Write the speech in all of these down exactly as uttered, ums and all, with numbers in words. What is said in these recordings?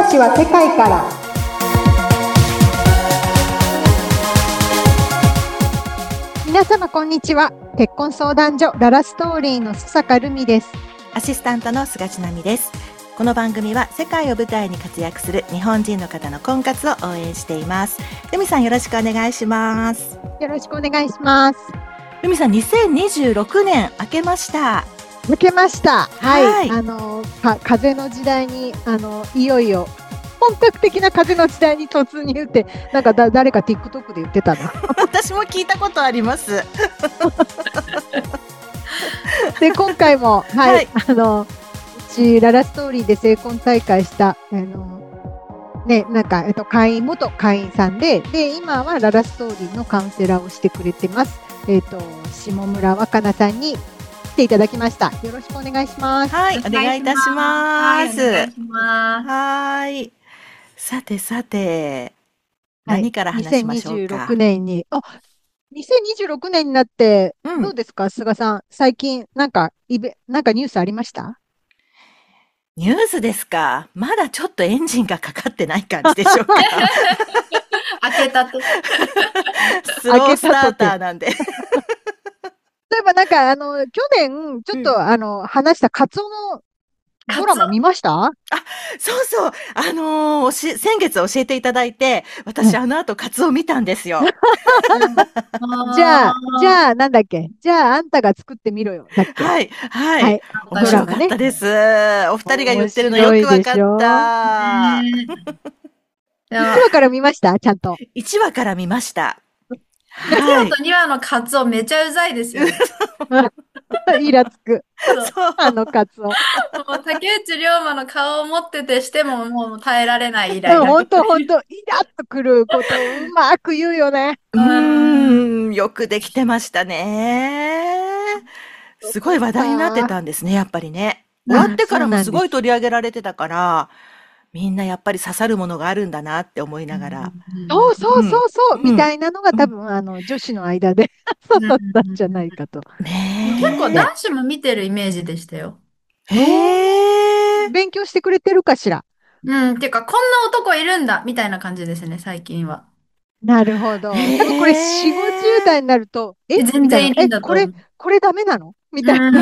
話は世界から。皆様こんにちは。結婚相談所ララストーリーの須坂るみです。 アシスタントの菅千奈美です。この番組は世界を舞台に活躍する日本人の方の婚活を応援しています。るみさんよろしくお願いします。 よろしくお願いします。 るみさんにせんにじゅうろくねん明けました。 明けました。はい。 はい、 あのか風の時代にあのいよいよ本格的な風の時代に突入って、なんかだ誰か TikTok で言ってたな。 私も聞いたことあります。 で今回も、はい、 はい、 あのうちララストーリーで成婚大会したあのね、なんかえっと会員元会員さんで、で今はララストーリーのカウンセラーをしてくれてます。えっと下村若菜さんに来ていただきました。よろしくお願いします。 はい、お願いいたします。 はい、お願いします。 はい。さてさて、 はい、 何から話しましょうか。 にせんにじゅうろくねんに、あ、にせんにじゅうろくねんになって、 うん、 どうですか、菅さん。最近、なんか、イベ、なんかニュースありました？ ニュースですか。まだちょっとエンジンがかかってない感じでしょうか。 開けたて。 スロースターターなんで。 例えばなんか、あの、去年、ちょっと、 うん、 あの、話したカツオのドラマ見ました？ あ、そうそう。あのー、おし、先月教えていただいて、私、 うん、 あの後、カツオ見たんですよ。 じゃあ、じゃあ、なんだっけじゃあ、あんたが作ってみろよ。だっけ？ はい、はい。 はい。 面白かったです。お二人が言ってるのよくわかった。 ねいちわから見ました？ちゃんと。 いちわから見ました。 いちはい。 わとにわのカツオめちゃうざいですよね。 イラつく。 そう。 あのカツオ。 もう竹内涼真の顔を持っててしてももう耐えられないイライうん、 ラ。 ほんとほんと、イラッとくることをうまく言うよね。 うーん、よくできてましたね。すごい話題になってたんですね、やっぱりね。終わってからもすごい取り上げられてたから、みんなやっぱり刺さるものがあるんだなって思いながら。 そうそうそうそう、 うん、 みたいなのが多分、あの、女子の間で刺さったんじゃないかと。 ね結構え。 男子も見てるイメージでしたよ。 へえ。 勉強してくれてるかしら。 うん、ていうか、こんな男いるんだみたいな感じですね、最近は。 なるほど。多分これよんじゅう、ごじゅうへえ。 代になると、ええ全みたいな。え、 然いるんだこれ、 と思う。 これダメなのみたいうん、 うん、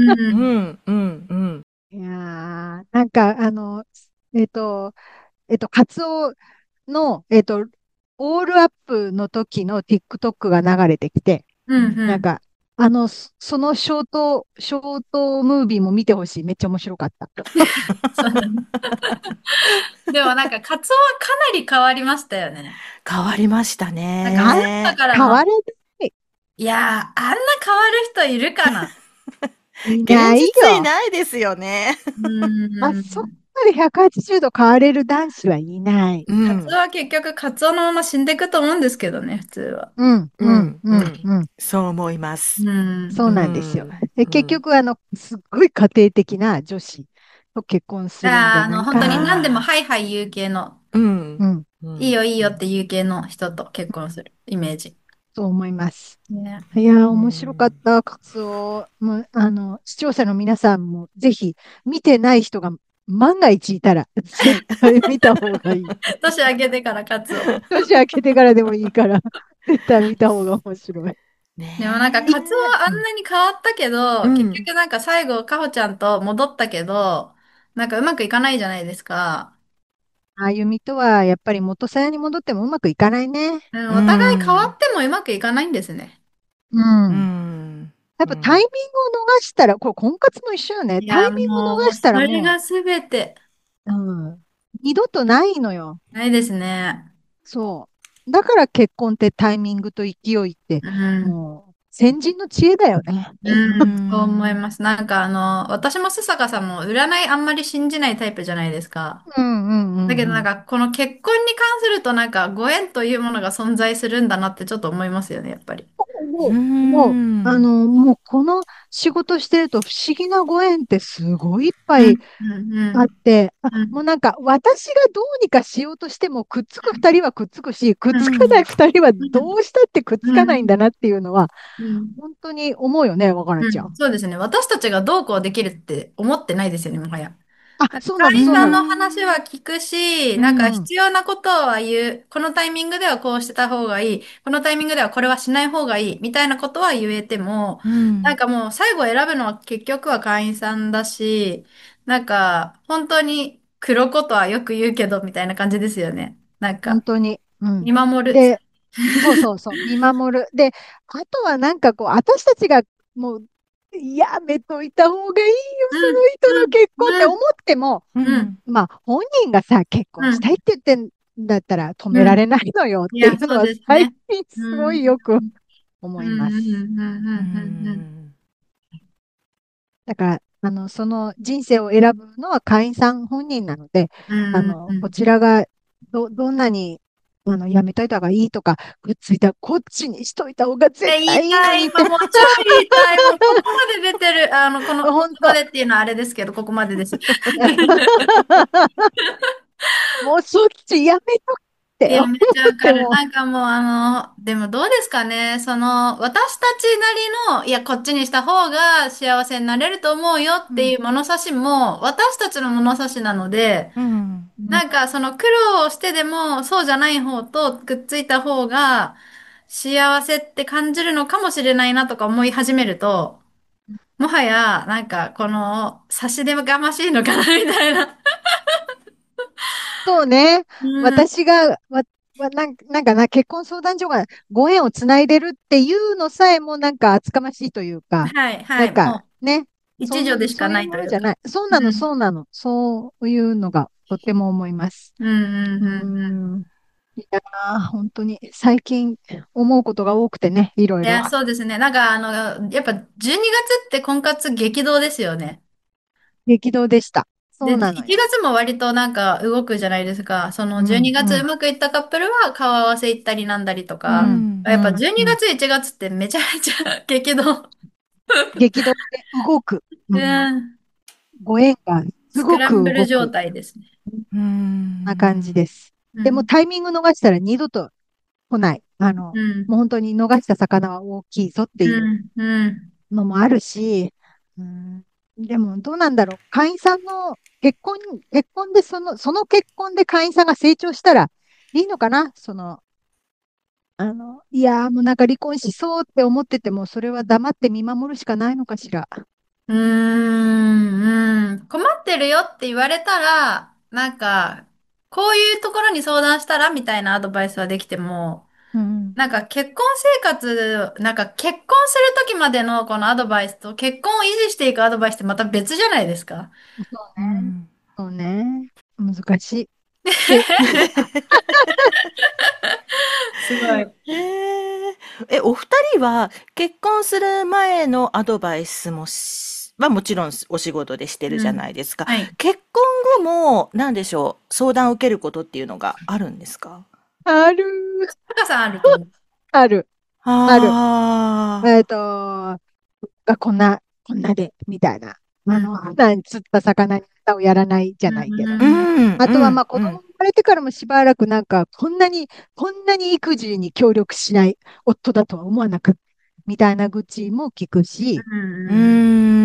うん。 うん、うん、うん。 な。いやー、なんか、あの、えっと、えっと、カツオの、えっと、オールアップの時の TikTok が流れてきて、 うんうん。 なんか、あの、そそのショート、ショートムービーも見てほしい。めっちゃ面白かった。 そうだね。でもなんか、カツオはかなり変わりましたよね。 変わりましたなんか、あなたね。 からの、 変われない。 いやー、あんな変わる人いるかな。 い現ないよ。 実いないですよね。 うあ、 ーそこん。 までひゃくはちじゅうど変われる男子はいない。 うカツオん、 は結局、カツオのまま死んでいくと思うんですけどね、普通は。 うん、うん、 うん、 うん、 うん。 うん。 そう思います。 うん。 そううなんですよ。 ん、 で、 うん。 結局、あの、すっごい家庭的な女子と結婚するんじあー、あの、 ゃないか本当に何でもな。 ああ、 はいはい言う系の、 うん、 うん、 うん、 いいよいいうん。 よって言う系の人と結婚するイメージ。 そう思います。 ね。 いやー、 う面白かっん。 た、カツオ。もう、あの、視聴者の皆さんも、ぜひ、見てない人が万が一いたら、絶はい。 対見た方がいい。 年明けてからカツオ。 年明けてからでもいいから、絶対見た方が面白い。 でもなんか、 ねカツオはあうん、 んなに変わったけえ。うど、結ん。 局なんか最後、カホちゃんと戻ったけど、なんかうまくいかないじゃないですか。 あゆみとは、やっぱり元さやに戻ってもうまくいかないね。 うん、 うお互い変わん。 ってもうまくいかないんですね。 ううん。 ん。 やっぱタイミンうん。 グを逃したら、これ婚活も一緒よね。 いや、 タイミングを逃もう、 したらもそれがすべて、 う、うん、二度とないのよ。 ないですね。 そう。だから結婚ってタイミングと勢いって、 うん。 もう、先人の知恵だよね。 ううん、そう思いん。 ます。なんかあの、私も須坂さんも占いあんまり信じないタイプじゃないですか。 うんうんうだけどんうん。 なんか、この結婚に関するとなんか、ご縁というものが存在するんだなってちょっと思いますよね、やっぱり。 うもう、もう、あん。 の、もうこの仕事してると不思議なご縁ってすごいいっぱいうん、うん、うあっん、 て、あ、 うん、 もうなんか私がどうにかしようとしてもくっつく二人はくっつくし、くっうん、 つかない二人はうん、 どうしたってくっつうん、 かないんだなっていうのは、 うん、 本当に思うよね、若菜うん、 ちゃん。 そうですね。私たちがどうこうできるって思ってないですよね、もはや。 あ、 なんかそうなの、 会員そうなの。 さんの話は聞くし、なんかうん。 必要なことは言う。このタイミングではこうしてた方がいい。このタイミングではこれはしない方がいい。みたいなことは言えても、 うん。 なんかもう最後選ぶのは結局は会員さんだし、なんか本当に黒子とはよく言うけど、みたいな感じですよね。なんか本当に。うん。 見守る。 で、そうそうそう、見守る。で、あとはなんかこう、私たちがもう、やめといた方がいいよ、 うそん、 の人のうん、 結婚って思うん、 っても、 うん、 うん。 まあ、本人がさ、結婚うん、 したいって言ってんだったら止めうん。 られないのよっいや、そうていうのはですね。 最近うすごん、 いよくうん、 思いまうん、 す。 うん、うん、 ううん、うん。 ん。 だから、あの、その人生を選ぶのは会員さん本人なので、 うん、うあの、こん。 ちらがど、どんなに、あの、やめといた方がいいとか、くっついた、こっちにしといた方が絶え、言い対いいのたい。 にって、 今もう超言いたい。もうここまで出てる。あの、この、ここ本当、 までっていうのはあれですけど、ここまでです。 もうそっちやめとくっていや、 思めっちゃわかる。 っても、 なんかもうあの、でもどうですかね。その、私たちなりの、いや、こっちにした方が幸せになれると思うようん、 っていう物差しも、私たちの物差しなので、 うん。 うん、 なんかその苦労をしてでも、そうじゃない方とくっついた方が、幸せって感じるのかもしれないなとか思い始めると、もはや、なんか、この、差し出がましいのかな、みたいな。 そうね、 うん。 私が、わ、わなんか、なんかな、結婚相談所がご縁をつないでるっていうのさえもなんか厚かましいというか、 はい、はい。 なんかもね、 う、一助でそん、 しかそういうないというか。 ものじゃない。そうなの、 うん。 そうなの。そういうのがとても思います。 うん、うん、 うーうん。 ん。いやー、本当に最近思うことが多くてね、いろいろ。 いや、そうですね。なんか、あの、やっぱ、じゅうにがつって婚活激動ですよね。 激動でした。そで、 うなの 1 よ。 月も割となんか動くじゃないですか。その12 うん、う月うん、 まくいったカップルは顔合わせ行ったりなんだりとか。 うん、 うん。 やっぱうん、 12 うん。 月、いちがつってめちゃめちゃ激動。 激動で動く。 ううん。 ん。 ご縁がすスクごくランブル状動く。 態ですね。 うな感じん。 です。でもうん。 タイミング逃したら二度と来ない。あの、 うん。 もう本当に逃した魚は大きいぞっていううん。うん。 のもあるし、うん、でもどうなんだろう。会員さんの結婚、結婚でその、その結婚で会員さんが成長したらいいのかなその、あの、いやーもうなんか離婚しそうって思ってても、それは黙って見守るしかないのかしら。 うーん。うん。困ってるよって言われたら、なんか、こういうところに相談したらみたいなアドバイスはできても、 うん。 なんか結婚生活、なんか結婚するときまでのこのアドバイスと結婚を維持していくアドバイスってまた別じゃないですか。 そうね。 うん。 そうね。難しい。で、 すごい。 ええ。え、お二人は結婚する前のアドバイスもしはもちろんお仕事でしてるじゃうん。 ないですか。 はい。 結婚後も、なんでしょう、相談を受けることっていうのがあるんですか？ ある、 高さんあると思う。 ある、ある。 ああえっと、がこんな、こんなで、みたいな。 うん。 あの、普段釣った魚に餌をやらないじゃうん。 ないけど。 ー、ううん。 ん、 あとは、まあ、子供うん、 生まれてからもしばらくなんか、こんなに、こんなに育児に協力しない夫だとは思わなく、みたいな愚痴も聞くし、 ううん。 うん、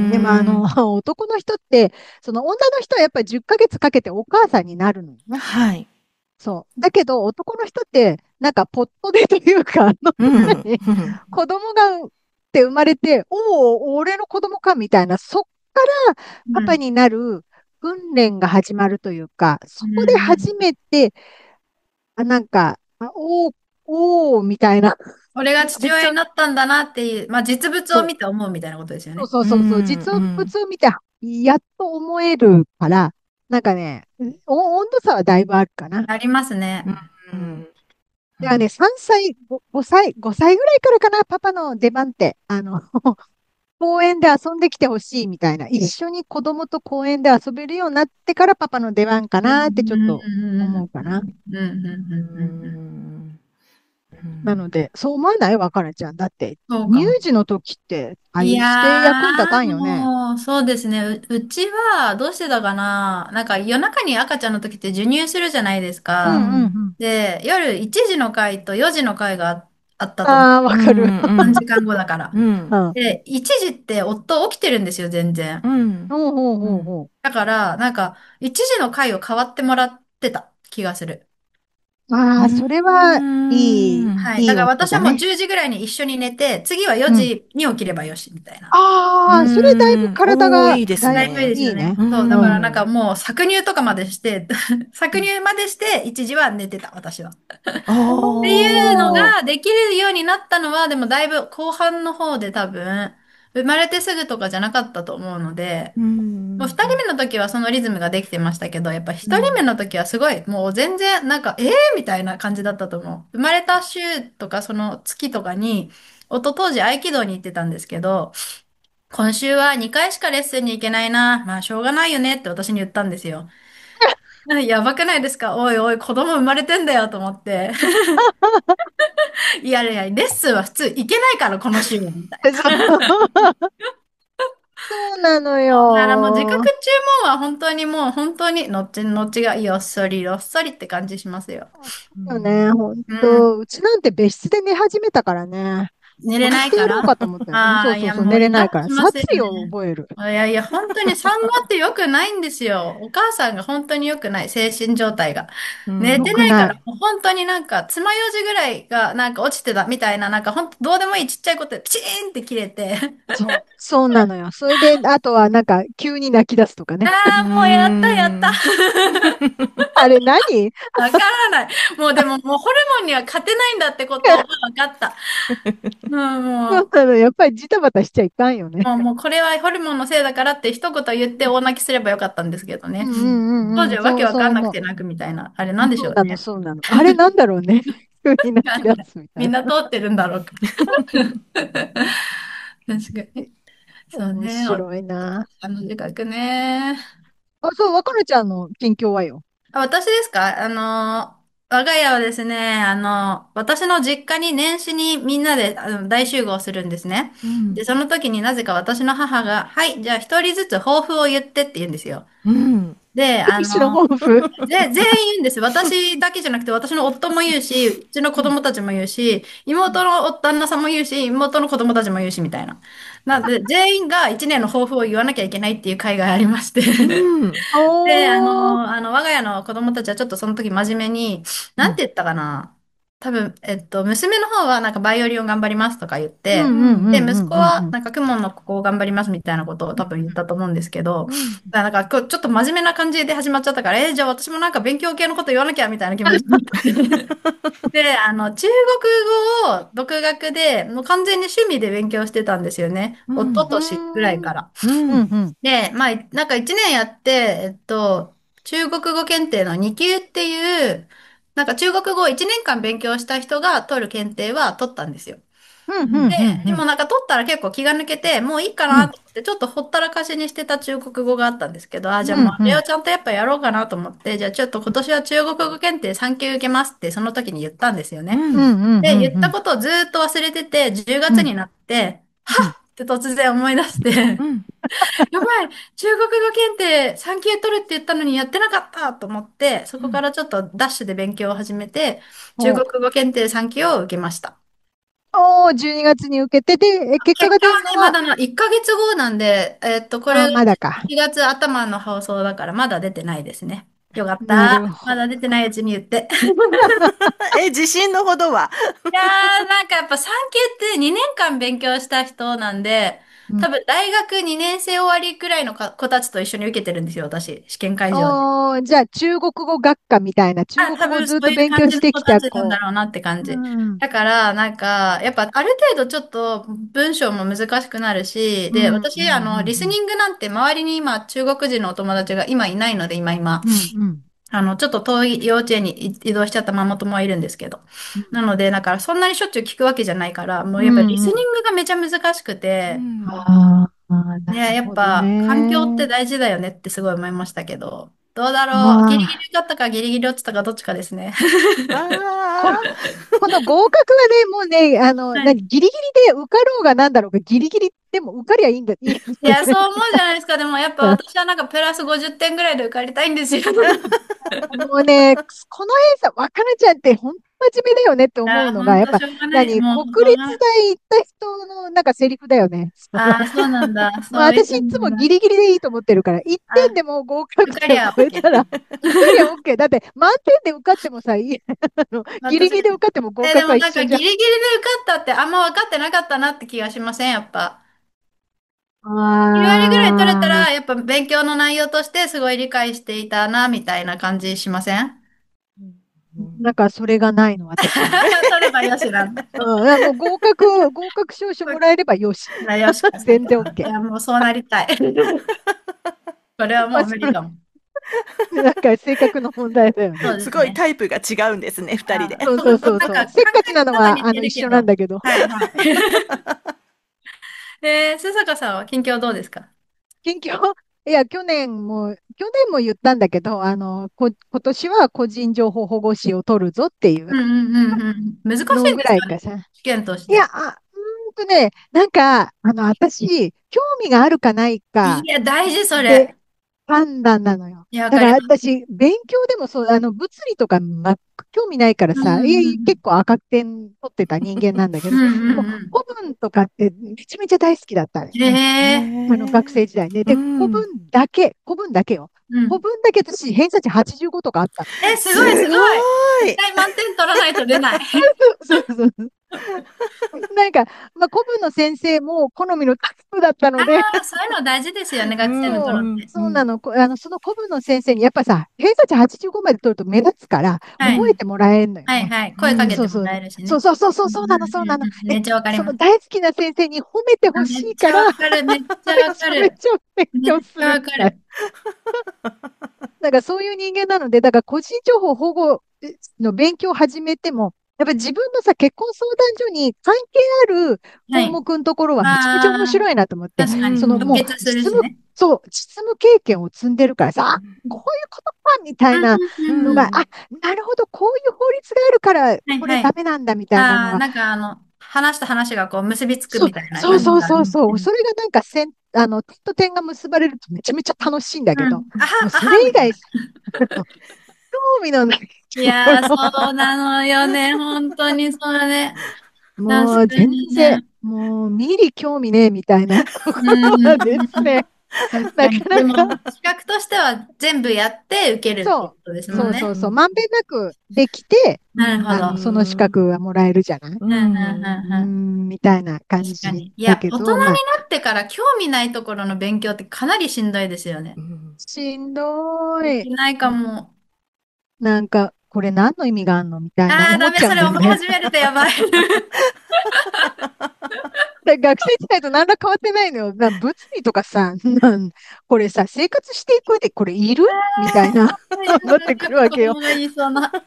でもあん。うーの、 ん。 男の人って、その女の人はやっぱりじゅっかげつかけてお母さんになるのよね。 はい。 そう。だけど、男の人って、なんか、ポットでというか、あの、 うん、 何うん。 子供がって生まれて、おお、俺の子供か、みたいな、そっからパパうん。 になる訓練が始まるというか、 うそこで初ん。 めて、あ、なんか、あおー、おー、みたいな。 俺が父で、ちょ、 親になったんだなっていう、まあ実物をそう、 見て思うみたいなことですよそうね。 そうそうそう、実うん。 物を見て、やっと思えるから、なんかね、お温度差はだいぶあるかな。 ありますね。 うん。 うん。ではね、 うん。 さんさい、ご、ごさい、ごさいぐらいからかな、パパの出番って。あの、公園で遊んできてほしいみたいな。一緒に子供と公園で遊べるようになってからパパの出番かうん。 なってちょっとうん。 思うかな。 うん。うん。うん。 ううん。うん。 ん。うん。 なので、そう思わないわかなちゃん。だって、乳そうかも。 児の時って、ああいいうして役に立たやー、 んよね。 もう、そうですね。う、うちは、どうしてたかな。なんか、夜中に赤ちゃんの時って授乳するじゃないですうんか。 うんうん。 で、夜いちじの会とよじの会があったと思う。 ああ、わかる。 うんう 3 ん。 時間後だから。 うん。 うん。 で、いちじって夫起きてるんですよ、全然。 うん。 ほうほううん。 ほうほだから、なんか、いちじの回を代わってもらってた気がする。 う。ああ、それは、いい、 ん。 はい。 いいだから私はもう夫だね。 じゅうじぐらいに一緒に寝て、次は4 うん。 時に起きればよし、みたいな。 うああ、それだいぶん。おー、 体が、 いいですだい、 だいぶいいね。 ですよね。 いいね。 そう、 うん。 だからなんうん。 かもう搾乳とかまでして、搾うん。 乳までしていちじは寝てた、私は。っていうのおー。 おー。 ができるようになったのは、でもだいぶ後半の方で多分、生まれてすぐとかじゃなかったと思うので、 うもうん。 二人目の時はそのリズムができてましたけど、やっぱ一人目うん。 の時はすごい、もう全然なんか、えーみたいな感じだったと思う。生まれた週とかその月とかに、夫当時合気道に行ってたんですけど、今週はにかいしかレッスンに行けないな。まあしょうがないよねって私に言ったんですよ。やばくないですか？おいおい、子供生まれてんだよと思って。いやいや、レッスンは普通行けないから、この週は、みたいな。 そう。そうなのそうだからもう自覚よ。 注文は本当にもう本当に、後々がよっそりよっそりって感じしますよ。 うん。 よね、ほんうん。 と。うちなんて別室で寝始めたからね。 寝れどうやってやろうないから。 かと思って。うん、 ああ、いやそうそうそう、 もうイラッ寝れないから。 としますよ殺意をね。 覚える。 いやいや、本当に産後って良くないんですよ。お母さんが本当に良くない、精神状態が。 う寝よてないから、 くない。 もう本当になんか、爪楊枝ぐらいがなんか落ちてたみたいな、なんか本当どうでもいいちっちゃいことでピチーンって切れて。 そう、そうなのよ。それで、あとはなんか、急に泣き出すとかあね。 あ、もうやったやった。 ん。 あれ何？ わからない。もうでももうホルモンには勝てないんだってことが分かった。うん、もう、 そうなの。やっぱりジタバタしちゃいかんよね。 もう、もうこれはホルモンのせいだからって一言言って大泣きすればよかったんですけどね。 うんうんうんうん。 当時はわけそうわかんなくそう思て泣くみたいな。あれなう。 んでしそうなの、 ょうね。 そうなの。あれなんだろうね。急に泣き出すみたいな。 みんな通ってるんだろうか。確かに。そう面ね。お白いな。 あの自覚ね。 あ、そう、若菜ちゃんの近況はよ。 あ、私ですか？あの、我が家はですね、あの、私の実家に年始にみんなであの大集合するんですね。で、 うん。 その時になぜか私の母が、はい、じゃあ一人ずつ抱負を言ってって言うんですよ。 うん。 で、あ西のの、 抱負。 ぜ、全員言うんです。私だけじゃなくて、私の夫も言うし、うちの子うん供たちも言うし、妹の夫旦那さんも言うし、妹の子供たちも言うし、みたいな。なんで、全員が一年の抱負を言わなきゃいけないっていう会がありまして。 うん。 で、あおー。 の、あの、我が家の子供たちはちょっとその時真面目に、 うん。 なんて言ったかな。多分、えっと、娘の方はなんかバイオリンを頑張りますとか言っうんて、で、 うんうんう息子んうんうん。 はなんか公文のここを頑張りますみたいなことを多分言ったと思うんですけど、 うん。 だからなんかこうちょっと真面目な感じで始まっちゃったから、えーじゃあ私もなんか勉強系のこと言わなきゃみたいな気持ちになって。で、あの、中国語を独学で、もう完全に趣味で勉強してたんですよね。 うん。 一昨うー年ぐらいん。 から。 うん。 うんうん。 で、まあ、なんか一年やって、えっと、中国語検定のに級っていう、なんか中国語をいちねんかん勉強した人が取る検定は取ったんですよ。 うんうんで、 うんうん。 でもなんか取ったら結構気が抜けて、もういいかうんなと思って、ちょっとほったらかしにしてた中国語があったんですけど、あ、じゃあもうあうんうん。 れをちゃんとやっぱやろうかなと思って、じゃあちょっと今年は中国語検定さん級受けますってその時に言ったんですよね。 うんうんで、 うんうん。 言ったことをずーっと忘れてて、10 うん。 月になって、 うん。 って突然思い出して、 うん。 やばい、中国語検定さん級取るって言ったのにやってなかったと思って、そこからちょっとダッシュで勉強を始めて、中お国語検定さん級を受けました。 おー、じゅうにがつに受けて、で、え結果が出結果はね、 るのは、 まだな、いっかげつごなんで、えっと、これあー、 がまだか。 しがつ頭の放送だからまだ出てないですね。よかっなるた。まほど。 だ出てないうちに言って。 え、自信のほどは？ いやー、なんかやっぱさん級ってにねんかん勉強した人なんで、 うん。 多分大学にねん生終わりくらいのか子たちと一緒に受けてるんですよ、私。試験会場で。 おー、じゃあ、中国語学科みたいな、中あ、 国多分そ語をずっとういう感じの勉強してき子たちなんだた子。 ろうなって感うじ。 ん。 だから、なんか、やっぱある程度ちょっと文章も難しくなるし、で、 うん、う私、あの、リスん、 ニングなんて周りに今中国人のお友達が今いないので、今今。 うん、うん、うん、 あの、ちょっと遠い幼稚園に移動しちゃったママ友はいるんですけど。 うん、 なので、だからそんなにしょっちゅう聞くわけじゃないから、もうやっぱリうん。うん。 スニングがめちゃ難しくて、 うん。 ああ、なね、やっるほどぱ環境ってね。 大事だよねってすごい思いましたけど、どうだろう。ギリギああ、 リ受かったかギリギリ落ちたかどっちかですね。 こ、 あこの合格はね、もうね、あの、 はい。 何、ギリギリで受かろうがなんだろうが、ギリギリでも受かりゃいいんだ、いいんいや、 だよね。 そう思うじゃないですか。でもやっぱ私はなんかプラスごじゅってんぐらいで受かりたいんですよ。 もうね、この偏差、若菜ちゃんって本当真面目だよねっていやー、 思うのが、 ほんとやっぱ、 しょうがない。 何、 もう、 国しょうがない。 立大行った人のなんかセリフだよね。そのああ、そうなんだ。 まあ、 そういう私いつものだ。 ギリギリでいいと思ってるから、いってんあ、 でも合格受かりゃ点を超え OK だ。 たら、受かりゃ OK。だって、満点で受かってもさ、いいあのギリ私、 ギリで受かっても合え、で格もは一緒じゃん。 なんかギリギリで受かったってあんま分かってなかったなって気がしません、やっぱ。きゅう割ぐらい取れたああ、 ら、やっぱ勉強の内容としてすごい理解していたな、みたいな感じしません？ うん。 なんかそれがないの、私に。 取ればよしなんだ。 うん、あもう合格、合格証書もらえればよし。 なよしか、そう全然か。い OK。 や、もうそうなりたい。これはもうまあ、その、 無理かも。 なんか性格の問題だよね。 すごいそうですね。 タイプが違うんですね、二人で。 あ、 そうそう、 そうそうそう。 なんか考せっかちなのえ方は似は、あの、一緒なんてるけど。 だけど。 はいはい。えー、須坂さんは近況どうですか？ 近況、いや、去年も、去年も言ったんだけど、あの、こ、今年は個人情報保護士を取るぞっていううんうんうんうん。難しいんのぐですか？ らいかさ。 試験としいや、 て。 あ、うーんとね、なんか、あの、私、興味があるかないかいや、大事それ。 で判断なのよ。 いや、わだからかります。 私、勉強でもそう、あの、物理とか全く興味ないからうんさ、 うんうい結ん構赤点取ってた人間なんだけど、 うん。うんでも、 うんう古文とかってめちゃめちゃ大好きだったんだよん。 ね。 へへえ。 あの、学え。 生時代ね。 うで、古文ん。 だけ、古文だけよ。 うん。 古文だけ私、偏差値はちじゅうごとかあったの。 え、すごいすごい。 すご絶い。 対満点取らないと出ない。 そうそうそう。なんか、まあ、古文の先生も好みのタイプだったあので、 あ、そういうの大事ですよね、 う学生のそう、 頃っん。 て。うん。 そうなの。こあの、その古文の先生に、やっぱさ、偏差値はちじゅうごまで取ると目立つから、 はい。 覚えてもらえるのよね。 はいはい。声かうん。 けてもそうそう。 らえるしね。 そうそうそうそう、 うんうんそうなの、そうなの。 うんうん。 で、 めっちゃわかりそのます。 大好きな先生に褒めてほあ、めっちゃしいから、 わかる。めっちゃめちゃめわかる。 ちゃ勉めっちゃ強するみたい。 わかる。 だからそういう人間なので、だから個人情報保護の勉強を始めても、やっぱり自分のさ、結婚相談所に関係あるはい。 項目のところはめちゃめちゃ面ああ、 白いなと思って、 う確かに。 そのもう即決する実務、 しね。 そう、実務経験を積んでるからさ、あ、こういうことかみたうんいなうのが、 うんうん。 あ、なるほど、こういう法律があるからこれはいはい。 ダメなんだみたいなのああ、 は、 なんかあの、話と話がこう結びつくそう、 みたいなそうそう感じが。 そうそう、 うん。 それがなんか線、あの、点と点が結ばれるとめちゃめちゃ楽しいんだけど、 うん。あは、 もうあは、みたいな。 それ以外、興味のないいやー、そところは、 うなのよね。本当にそうね。確かもう全然、 にね。 もう見り興味ねえみたいなとこうん。 ろはですね、なか確かに。でも、 なか、 資格としては全部やって受けるってそう、 ことですもんね。 そうそうそう、まんべんなくできて、あの、 なるほど。 その資格はもらえるじゃないううん、うん、 ん。 うーうん、うん。 ん、みたいな感じ確かに。いや、大人にだけど、まあ、 なってから興味ないところの勉強ってかなりしんどいですよね。 うん。 しんどい。 できないかも。 なんか、これ何の意味があんのみたいなああ、ダメ、 思っちゃうそれ思いんだよね。 始めるとやばい。 で学生時代と何ら変わってないのよ。な物理とかさ、なんこれさ、生活していく上でこれいるみたいな、なってくるわけよ。 子供が言いそうな。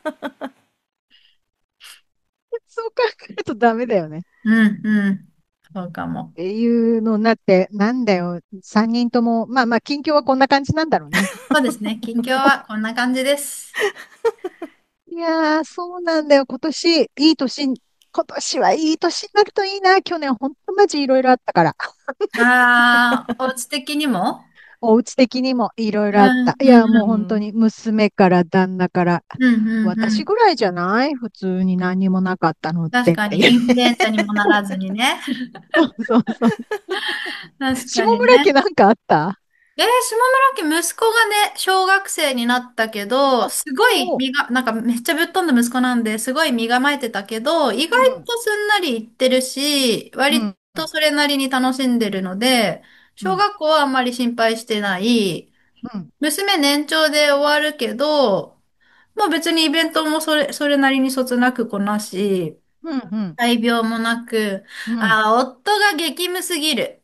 そう考えるとダメだよね。 うん、うん。そうかも。 っていうのになって、なんだよ、さんにんとも、まあまあ、近況はこんな感じなんだろうね。 そうですね。近況はこんな感じです。 いやー、そうなんだよ。今年、いい年、今年はいい年になるといいな。去年、ほんとマジいろいろあったから。 ああ、お家的にも。 お家的にもいろいうん、 ろあった。いうん、 や、もううん。 本当に娘から旦那から、 うん、うん、うん。 私ぐらいじゃない普通に何もなかったのって確かに、 っていう。 インフルエンザにもならずにね。 そうそうそう。 確下かにね。 村家なんかあった。 えー、下村家息子がね、小学生になったけど、すごいおお、 身が、なんかめっちゃぶっ飛んだ息子なんで、すごい身構えてたけど、意外うん、 とすんなりいってるし、割うん、 とそれなりに楽しんでるので、小うん、 学校はあんまり心配してない。 うん、 娘年長で終わるけど、まあ別にイベントもそれ、それなりにそつなくこなし、 うん、うん、 大病もなく、 うん。 あー、夫が激務すぎる。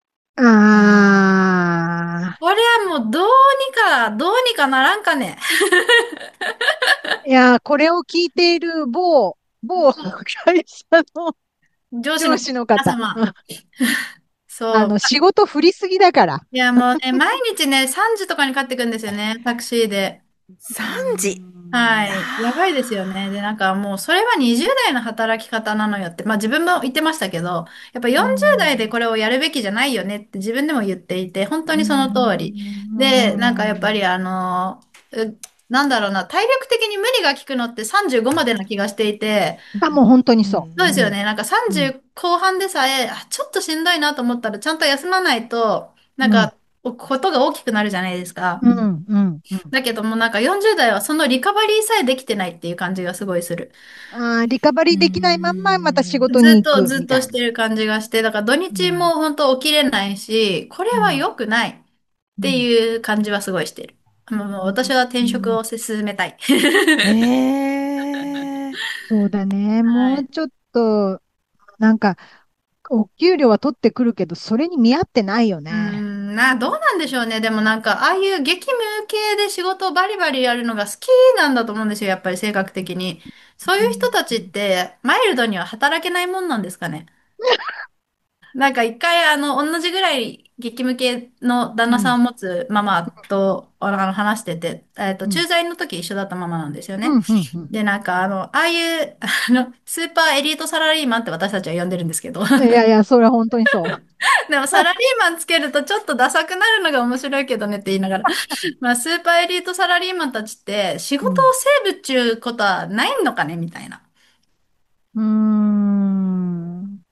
あこれはもうどうにか、どうにかならんかね。 ー。いやー、これを聞いている某、某会社の上上司の司の方。 皆様。 うんあそう。 の、仕事振りすぎだから。 いやもうね、毎日ね、さんじとかに帰ってくるんですよね、タクシーで。 うーさんじ。 ん。 はい。やばいですよね。で、なんかもう、それはにじゅう代の働き方なのよって、まあ自分も言ってましたけど、やっぱうよんじゅう代でん。 これをやるべきじゃないよねって自分でも言っていて、本当うにその通り。 ん。 で、なんかやっぱりあの、うなんだろうな、体力的に無理が効くのってさんじゅうごまでな気がしていて、 あ、もう本当にそそうですよね。なんかう。うさんじゅうん。 後半でさえ、あ、ちょっとしんどいなと思ったら、ちゃんと休まないと、なんうん。 か、おことが大きくなるじゃないですか。 うん。うん。うん。 だけどもなんかよんじゅう代はそのリカバリーさえできてないっていう感じがすごいする。 あー、リカバリうーできないまんままた仕ん。 事に行ずっとくみたいな。 ずっとしてる感じがして、だから土日うん。 も本当起きれないし、これはうん。 良くないってうん。 いう感じはすごいしてる。もうもう私は転職を進めたい。 ええ。 そうだね。 はい。 もうちょっと、なんか、お給料は取ってくるけど、それに見合ってないようーね。 ん、な、どうなんでしょうね。でもなんか、ああいう激務系で仕事をバリバリやるのが好きなんだと思うんですよ。やっぱり性格的に。そういう人たちって、マイルドには働けないもんなんですかね。なんか一回、あの、同じぐらい激務系の旦うん。 那さんを持つママと、あの、話してて、えっと、 うん。 駐在の時一緒だったママなんですよね。 うん。うん。うん。 で、なんか、あの、ああいう、あの、スーパーエリートサラリーマンって私たちは呼んでるんですけど、 いやいや、それは本当にそう。 でもサラリーマンつけるとちょっとダサくなるのが面白いけどねって言いながら、まあ、スーパーエリートサラリーマンたちって仕事をうん。 セーブっちゅうことはないのかねみたいな。 うーん。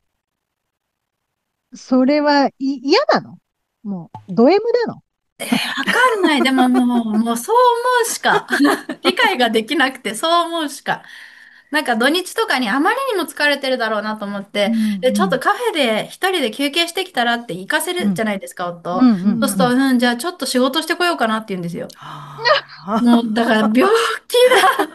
それはい嫌なの？もう、ド M なの？ えー、わかんない。でももう、もうそう思うしか。理解ができなくてそう思うしか。なんか土日とかにあまりにも疲れてるだろうなと思って、 うん。 で、ちょうん。 っとカフェで一人で休憩してきたらって行かせうん。 るじゃないですか、夫。 うん。うん。 そうすると、 うん。 うん、じゃあちょっと仕事してこようかなって言うんですよ。 はもう、だから病気だ。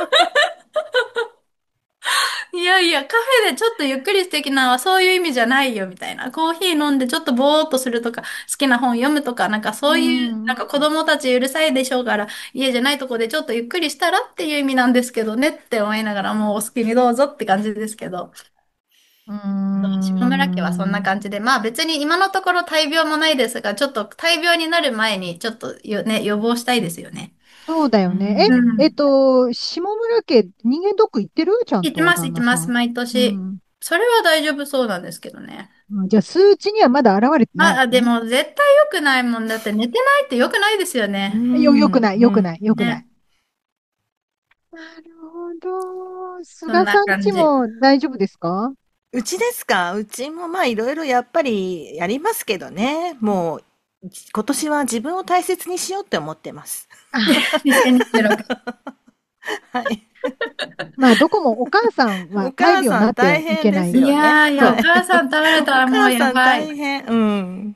いやいや、カフェでちょっとゆっくりしてきなはそういう意味じゃないよ、みたいな。コーヒー飲んでちょっとぼーっとするとか、好きな本読むとか、なんかうそういう、なんん。 か子供たちうるさいでしょうから、家じゃないとこでちょっとゆっくりしたらっていう意味なんですけどねって思いながら、もうお好きにどうぞって感じですけど。 うー下村家はそんなん。 感じで、まあ別に今のところ大病もないですが、ちょっと大病になる前にちょっとよね、予防したいですよね。 そうだよね。 うん。 え、えっうん。 と、下村家、人間ドック行ってるちゃんと、 行ってます、行ってます、 旦那さん。 毎年。 うん。 それは大丈夫そうなんですけどね。 うん、じゃあ、数値にはまだ現れてないあ、あ、でのね。 も絶対良くないもんだって寝てないって良くないですようね。 よ、よん。 くない、 うん。 よくない、よくない。 ね。 なるほど。 そんな菅さんち感じ。 も大丈夫ですか？ うちですか？うちもまあいろいろやっぱりやりますけどね。もう、今年は自分を大切にしようって思ってます。 あ、 にせんにじゅうろく。 はい。 まあ、どこもお母さんおは大病に母さんなってはい大変でけない。 いすよね。 やーいや、おはい。 母さん倒れたおらもうや母さんばい。 大変。うん。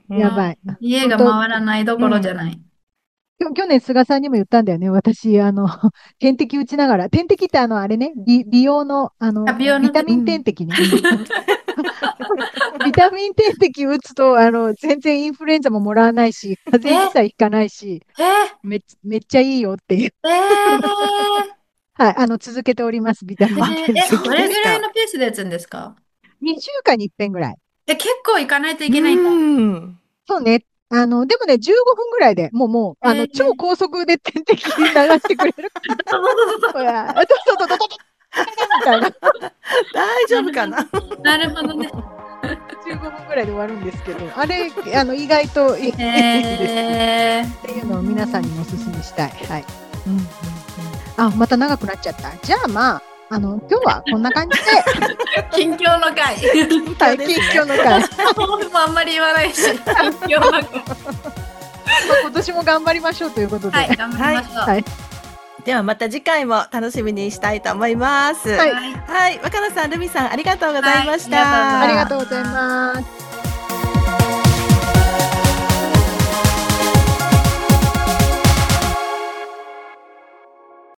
うん。 やばい。 家が本当、 回らないどころじゃうん。 ない。 きょ去年菅さんにも言ったんだよね。私、あの、点滴打ちながら。点滴ってあの、あれね、美、美容の、ああ、 の、 美容の手、 ビタミンうん。 点滴ね。ビタミン点滴打つと、あの、全然インフルエンザももらわないし、風邪一え、 切ひかないし、 え、 めっち、めっちゃいいよっていう。 えー、 はい、あの、続けております、ビタミンあ、 えー、え、 そう点滴。 どれぐらいですか。 のペースで打つんですか？ にしゅうかんに一遍ぐらい。 え、結構行かないというけないんだ。 ん。 そうね。あの、でもね、じゅうごふんぐらいでもう、もう、あの、超えー、 高速で点滴流してくれる。ほら、ドドドドドドドみたいな。 大丈なる夫かな？ ほど。なるほどね。 じゅうごふんぐらいで終わるんですけど、あれ、あの、意外といいですよ。 えっていうのを皆さんにもお勧めしたい。はい。 うんうんうん。 あ、また長くなっちゃった。じゃあまあ、あの、今日はこんな感じで、 ー、近況の回。 近はい、近況ですね。 況の会、ま抱負もあんまり言わないし、近況の回。 あ、今年も頑張りましょうということで。 はい、頑張りましょう。 はい。 ではまた次回も楽しみにしたいと思います。 はいはい。 はい。若菜さん、ルミさん、ありがとうございましはいありがとうございますありがた。 とうございます。